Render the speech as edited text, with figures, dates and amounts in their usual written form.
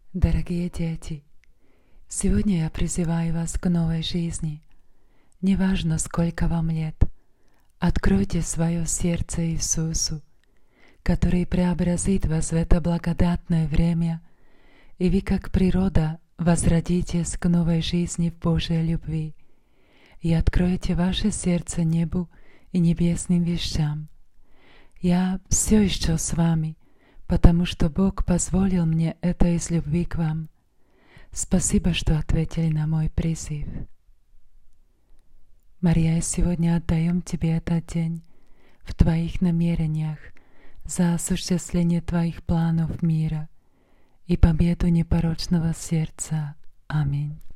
Дорогие дети, сегодня я призываю вас к новой жизни. Неважно, сколько вам лет, откройте свое сердце Иисусу, который преобразит вас в это благодатное время, и вы, как природа, возродитесь к новой жизни в Божьей любви и откроете ваше сердце небу и небесным вещам. Я все еще с вами, потому что Бог позволил мне это из любви к вам. Спасибо, что ответили на мой призыв. Мария, сегодня отдаем Тебе этот день в Твоих намерениях за осуществление Твоих планов мира и победу непорочного сердца. Аминь.